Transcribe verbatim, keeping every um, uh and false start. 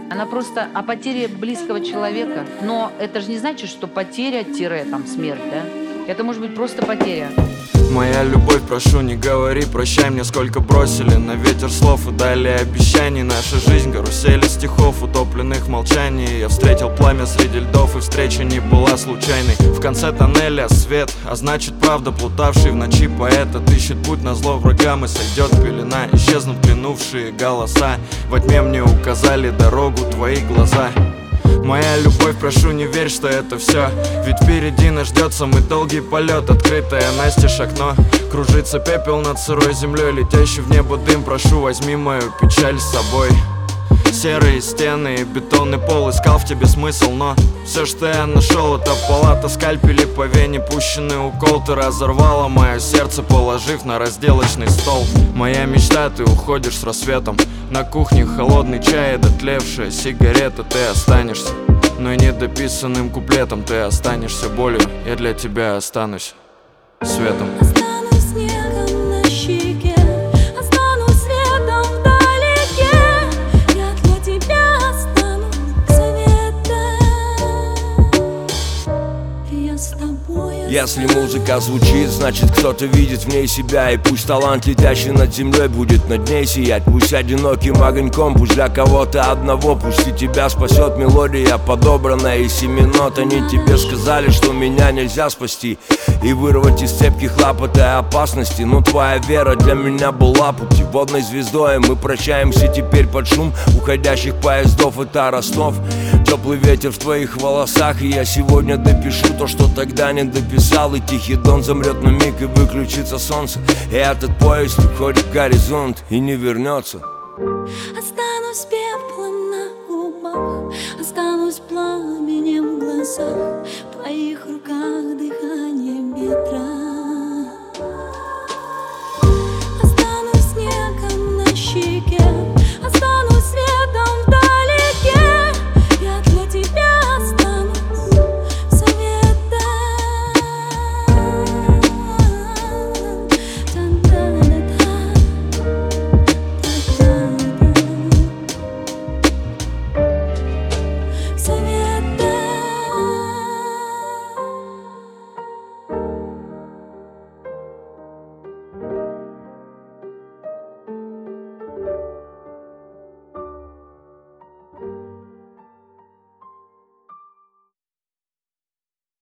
Она просто о потере близкого человека. Но это же не значит, что потеря-тире, там, смерть, да? Это может быть просто потеря. Моя любовь, прошу, не говори, прощай мне, сколько бросили на ветер слов и дали обещаний. Наша жизнь карусели стихов, утопленных в молчании. Я встретил пламя среди льдов, и встреча не была случайной. В конце тоннеля свет, а значит правда, плутавший в ночи поэт отыщет путь на зло врагам, и сойдет пелена. Исчезнут клянувшие голоса, во тьме мне указали дорогу твои глаза. Моя любовь, прошу, не верь, что это все, ведь впереди нас ждет самый долгий полет. Открытое настежь окно, кружится пепел над сырой землей, летящий в небо дым. Прошу, возьми мою печаль с собой. Серые стены и бетонный пол, искал в тебе смысл, но все, что я нашел, это палата, скальпели по вене, пущенный укол. Ты разорвала мое сердце, положив на разделочный стол. Моя мечта, ты уходишь с рассветом. На кухне холодный чай и дотлевшая сигарета. Ты останешься, но и недописанным куплетом. Ты останешься болью, я для тебя останусь светом. Останусь снегом на щеке, останусь светом вдалеке. Я для тебя останусь светом. Я с тобой. Если музыка звучит, значит кто-то видит в ней себя. И пусть талант, летящий над землей, будет над ней сиять. Пусть одиноким огоньком, пусть для кого-то одного. Пусть и тебя спасет мелодия, подобранная из семи нот. Они тебе сказали, что меня нельзя спасти и вырвать из цепких лап этой опасности. Но твоя вера для меня была путеводной звездой. Мы прощаемся теперь под шум уходящих поездов. Это Ростов, теплый ветер в твоих волосах. И я сегодня допишу то, что тогда не дописал. И тихий дон замрет на миг, и выключится солнце. И этот поезд уходит в горизонт и не вернется. Останусь пеплом на губах, останусь пламенем в глазах.